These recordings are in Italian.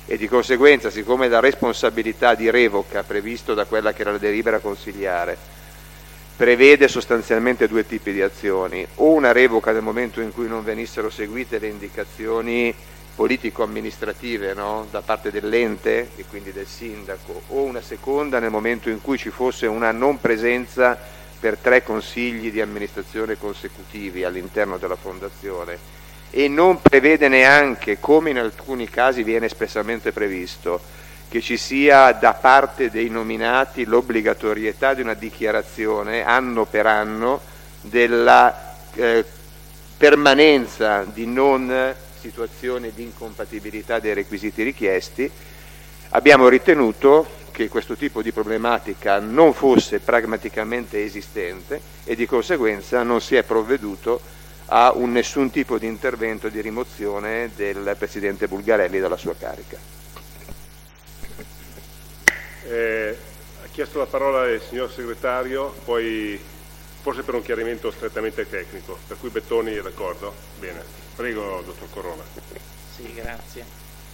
e di conseguenza, siccome la responsabilità di revoca previsto da quella che era la delibera consigliare prevede sostanzialmente due tipi di azioni: o una revoca nel momento in cui non venissero seguite le indicazioni politico-amministrative, no? Da parte dell'ente e quindi del sindaco, o una seconda nel momento in cui ci fosse una non presenza per 3 consigli di amministrazione consecutivi all'interno della fondazione, e non prevede neanche, come in alcuni casi viene espressamente previsto, che ci sia da parte dei nominati l'obbligatorietà di una dichiarazione anno per anno della permanenza di non situazioni di incompatibilità dei requisiti richiesti. Abbiamo ritenuto che questo tipo di problematica non fosse pragmaticamente esistente e di conseguenza non si è provveduto a nessun tipo di intervento di rimozione del Presidente Bulgarelli dalla sua carica. Ha chiesto la parola il signor Segretario, poi forse per un chiarimento strettamente tecnico, per cui Bettoni è d'accordo? Bene, prego dottor Corona. Sì, grazie.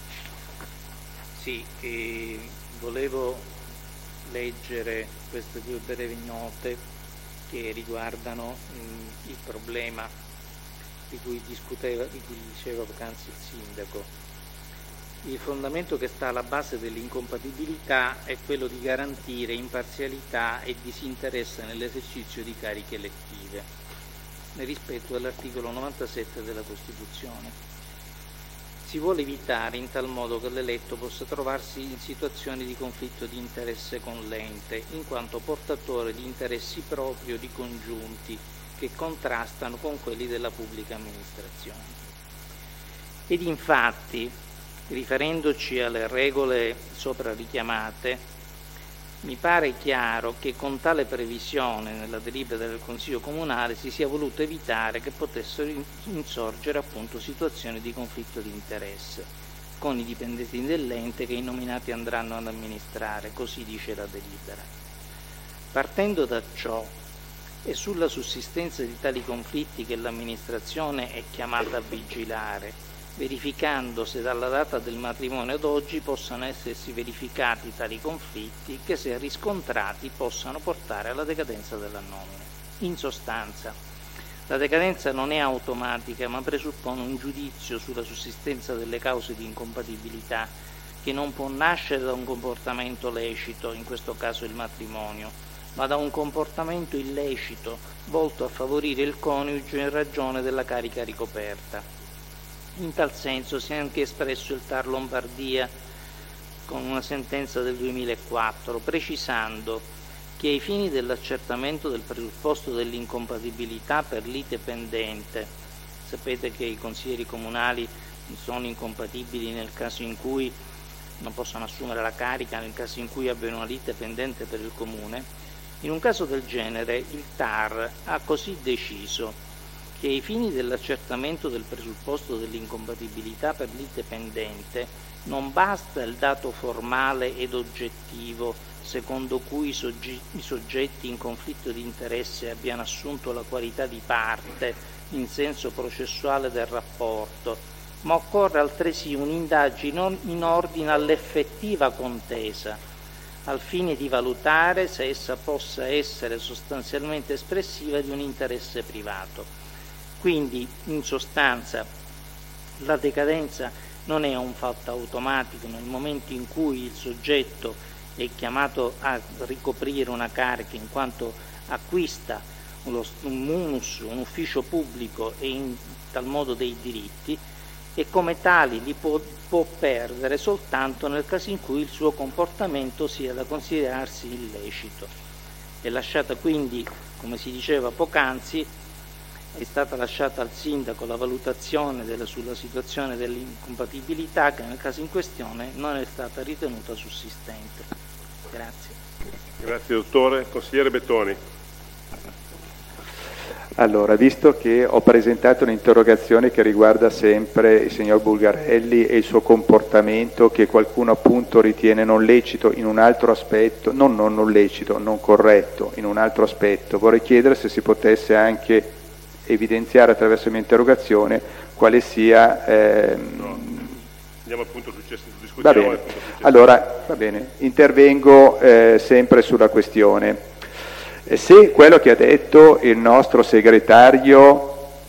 Sì, volevo leggere queste due brevi note che riguardano il problema di cui diceva poc'anzi il Sindaco. Il fondamento che sta alla base dell'incompatibilità è quello di garantire imparzialità e disinteresse nell'esercizio di cariche elettive, nel rispetto dell'articolo 97 della Costituzione. Si vuole evitare in tal modo che l'eletto possa trovarsi in situazioni di conflitto di interesse con l'ente, in quanto portatore di interessi propri o di congiunti che contrastano con quelli della pubblica amministrazione. Ed infatti, riferendoci alle regole sopra richiamate, mi pare chiaro che con tale previsione nella delibera del Consiglio Comunale si sia voluto evitare che potessero insorgere appunto situazioni di conflitto di interesse con i dipendenti dell'ente che i nominati andranno ad amministrare, così dice la delibera. Partendo da ciò e sulla sussistenza di tali conflitti che l'amministrazione è chiamata a vigilare, verificando se dalla data del matrimonio ad oggi possano essersi verificati tali conflitti che, se riscontrati, possano portare alla decadenza della nomina. In sostanza, la decadenza non è automatica, ma presuppone un giudizio sulla sussistenza delle cause di incompatibilità che non può nascere da un comportamento lecito, in questo caso il matrimonio, ma da un comportamento illecito volto a favorire il coniuge in ragione della carica ricoperta. In tal senso si è anche espresso il TAR Lombardia con una sentenza del 2004, precisando che ai fini dell'accertamento del presupposto dell'incompatibilità per lite pendente, sapete che i consiglieri comunali sono incompatibili nel caso in cui non possono assumere la carica, nel caso in cui abbiano una lite pendente per il comune, in un caso del genere il TAR ha così deciso che ai fini dell'accertamento del presupposto dell'incompatibilità per lite pendente non basta il dato formale ed oggettivo secondo cui i soggetti in conflitto di interesse abbiano assunto la qualità di parte in senso processuale del rapporto, ma occorre altresì un'indagine in ordine all'effettiva contesa, al fine di valutare se essa possa essere sostanzialmente espressiva di un interesse privato. Quindi, in sostanza, la decadenza non è un fatto automatico nel momento in cui il soggetto è chiamato a ricoprire una carica in quanto acquista un munus, un ufficio pubblico e in tal modo dei diritti, e come tali li può perdere soltanto nel caso in cui il suo comportamento sia da considerarsi illecito. È lasciata quindi, come si diceva poc'anzi, è stata lasciata al sindaco la valutazione sulla situazione dell'incompatibilità che nel caso in questione non è stata ritenuta sussistente. Grazie. Grazie dottore. Consigliere Bettoni. Allora, visto che ho presentato un'interrogazione che riguarda sempre il signor Bulgarelli e il suo comportamento che qualcuno appunto ritiene non lecito in un altro aspetto, non lecito, non corretto in un altro aspetto, vorrei chiedere se si potesse anche evidenziare attraverso la mia interrogazione quale sia Andiamo al punto successivo. Va bene, allora va bene, intervengo sempre sulla questione. Se quello che ha detto il nostro segretario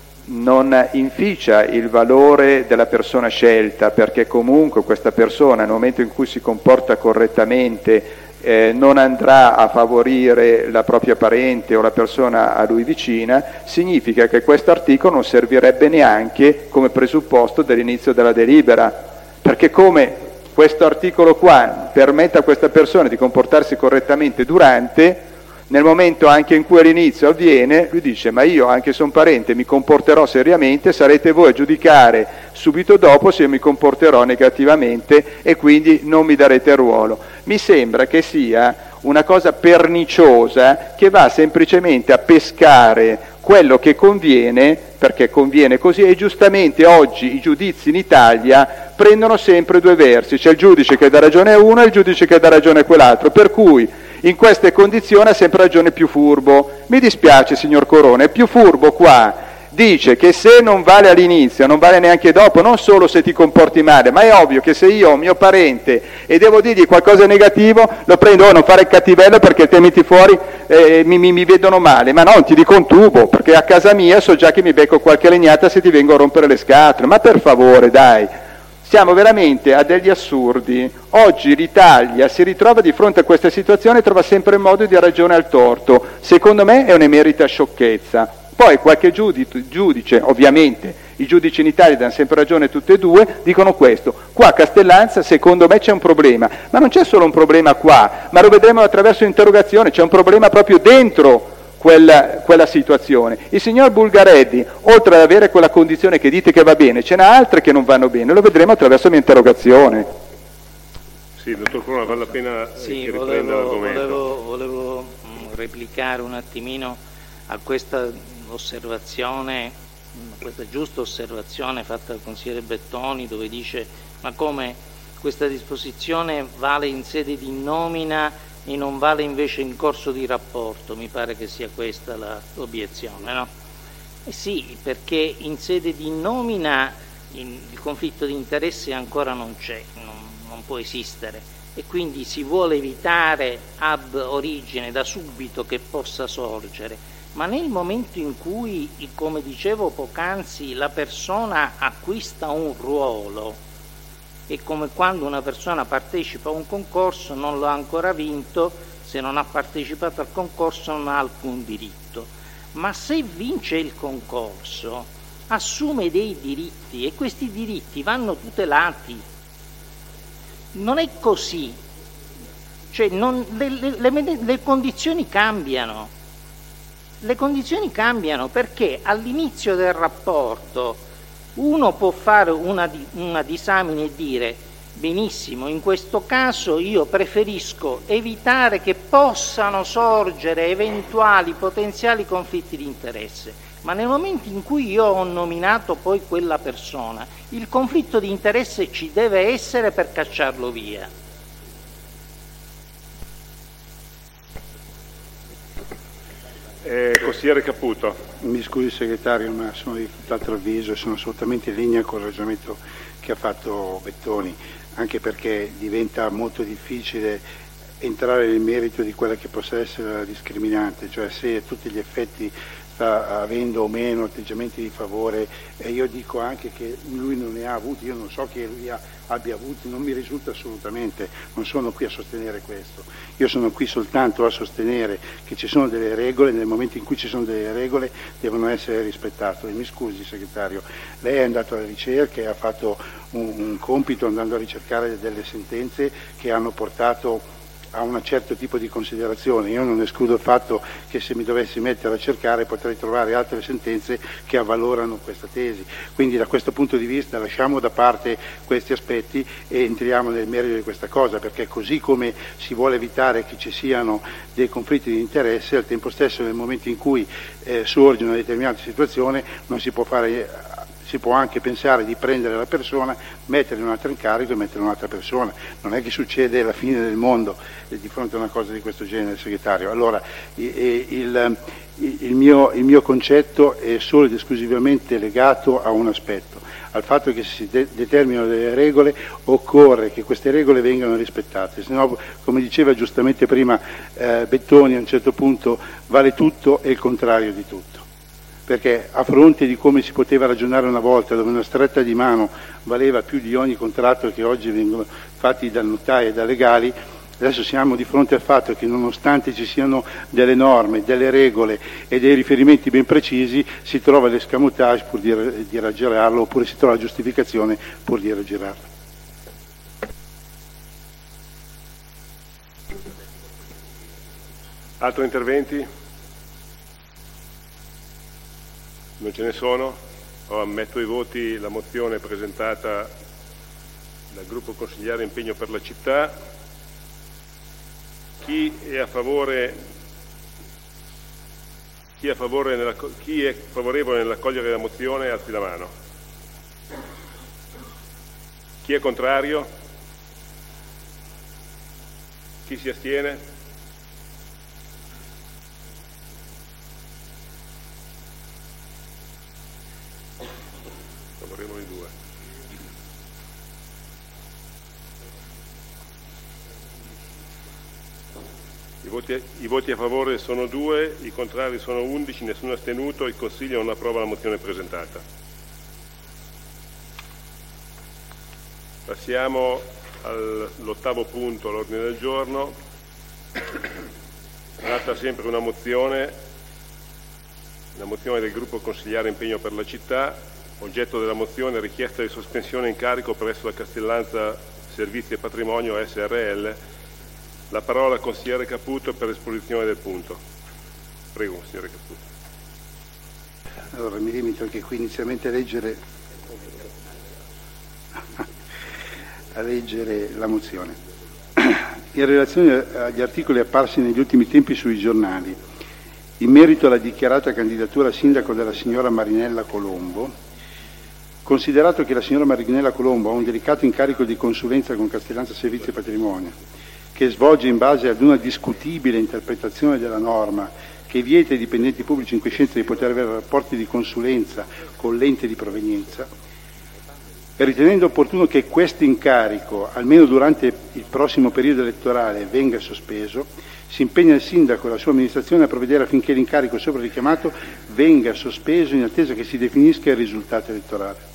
non inficia il valore della persona scelta, perché comunque questa persona nel momento in cui si comporta correttamente non andrà a favorire la propria parente o la persona a lui vicina, significa che questo articolo non servirebbe neanche come presupposto dell'inizio della delibera, perché come questo articolo qua permette a questa persona di comportarsi correttamente durante, nel momento anche in cui l'inizio avviene, lui dice: ma io, anche se un parente, mi comporterò seriamente, sarete voi a giudicare subito dopo se io mi comporterò negativamente e quindi non mi darete ruolo. Mi sembra che sia una cosa perniciosa che va semplicemente a pescare quello che conviene, perché conviene così, e giustamente oggi i giudizi in Italia prendono sempre due versi, c'è il giudice che dà ragione a uno e il giudice che dà ragione a quell'altro, per cui in queste condizioni ha sempre ragione più furbo. Mi dispiace, signor Corona, è più furbo qua. Dice che se non vale all'inizio, non vale neanche dopo, non solo se ti comporti male, ma è ovvio che se io ho un mio parente e devo dirgli qualcosa di negativo, lo prendo, non fare il cattivello perché altrimenti fuori mi vedono male, ma no, ti dico un tubo, perché a casa mia so già che mi becco qualche legnata se ti vengo a rompere le scatole, ma per favore, dai. Siamo veramente a degli assurdi. Oggi l'Italia si ritrova di fronte a questa situazione e trova sempre il modo di dare ragione al torto. Secondo me è un'emerita sciocchezza. Poi qualche giudice, ovviamente, i giudici in Italia danno sempre ragione tutti e due, dicono questo. Qua a Castellanza secondo me c'è un problema, ma non c'è solo un problema qua, ma lo vedremo attraverso l'interrogazione, c'è un problema proprio dentro quella situazione. Il signor Bulgarelli, oltre ad avere quella condizione che dite che va bene, ce n'ha altre che non vanno bene, lo vedremo attraverso l'interrogazione. Sì, dottor Corona, vale la pena sì, che riprenda l'argomento. Volevo replicare un attimino a questa osservazione, questa giusta osservazione fatta dal consigliere Bettoni, dove dice: ma come questa disposizione vale in sede di nomina e non vale invece in corso di rapporto? Mi pare che sia questa l'obiezione, no? Sì, perché in sede di nomina il conflitto di interesse ancora non c'è, non può esistere, e quindi si vuole evitare ab origine, da subito, che possa sorgere. Ma nel momento in cui, come dicevo poc'anzi, la persona acquista un ruolo, è come quando una persona partecipa a un concorso, non lo ha ancora vinto, se non ha partecipato al concorso non ha alcun diritto, ma se vince il concorso assume dei diritti e questi diritti vanno tutelati. Non è così, cioè le condizioni cambiano. Le condizioni cambiano perché all'inizio del rapporto uno può fare una disamina e dire: benissimo, in questo caso io preferisco evitare che possano sorgere eventuali potenziali conflitti di interesse, ma nel momento in cui io ho nominato poi quella persona, il conflitto di interesse ci deve essere per cacciarlo via. Consigliere Caputo. Mi scusi segretario, ma sono di tutt'altro avviso e sono assolutamente in linea con il ragionamento che ha fatto Bettoni, anche perché diventa molto difficile entrare nel merito di quella che possa essere la discriminante, cioè se a tutti gli effetti sta avendo o meno atteggiamenti di favore, e io dico anche che lui non ne ha avuti, io non so che lui abbia avuti, non mi risulta assolutamente, non sono qui a sostenere questo, io sono qui soltanto a sostenere che ci sono delle regole, nel momento in cui ci sono delle regole devono essere rispettate. E mi scusi segretario, lei è andato alla ricerca e ha fatto un compito andando a ricercare delle sentenze che hanno portato a un certo tipo di considerazione. Io non escludo il fatto che se mi dovessi mettere a cercare potrei trovare altre sentenze che avvalorano questa tesi, quindi da questo punto di vista lasciamo da parte questi aspetti e entriamo nel merito di questa cosa, perché così come si vuole evitare che ci siano dei conflitti di interesse, al tempo stesso nel momento in cui sorge una determinata situazione non si può fare si può anche pensare di prendere la persona, mettere un altro incarico e mettere un'altra persona. Non è che succede la fine del mondo di fronte a una cosa di questo genere, segretario. Allora, il mio concetto è solo ed esclusivamente legato a un aspetto, al fatto che si determinano delle regole, occorre che queste regole vengano rispettate, se no, come diceva giustamente prima Bettoni, a un certo punto vale tutto e il contrario di tutto. Perché a fronte di come si poteva ragionare una volta, dove una stretta di mano valeva più di ogni contratto che oggi vengono fatti dal notaio e da legali, adesso siamo di fronte al fatto che nonostante ci siano delle norme, delle regole e dei riferimenti ben precisi, si trova l'escamotage pur di raggirarlo, oppure si trova la giustificazione pur di raggirarlo. Altri interventi? Non ce ne sono? Ammetto ai voti la mozione presentata dal gruppo consigliare Impegno per la Città. Chi è favorevole nell'accogliere la mozione alzi la mano. Chi è contrario? Chi si astiene? Favorevoli 2. I voti a favore sono 2, i contrari sono 11, nessuno astenuto, il Consiglio non approva la mozione presentata. Passiamo all'8° punto all'ordine del giorno. Tratta sempre una mozione, la mozione del gruppo consigliare Impegno per la Città, oggetto della mozione richiesta di sospensione incarico presso la Castellanza Servizi e Patrimonio SRL. La parola al consigliere Caputo per l'esposizione del punto. Prego, consigliere Caputo. Allora, mi limito anche qui inizialmente a leggere la mozione. In relazione agli articoli apparsi negli ultimi tempi sui giornali, in merito alla dichiarata candidatura a sindaco della signora Marinella Colombo, considerato che la signora Marinella Colombo ha un delicato incarico di consulenza con Castellanza Servizi e Patrimonio, che svolge in base ad una discutibile interpretazione della norma che vieta ai dipendenti pubblici in quiescenza di poter avere rapporti di consulenza con l'ente di provenienza, e ritenendo opportuno che questo incarico, almeno durante il prossimo periodo elettorale, venga sospeso, si impegna il sindaco e la sua amministrazione a provvedere affinché l'incarico sopra richiamato venga sospeso in attesa che si definisca il risultato elettorale.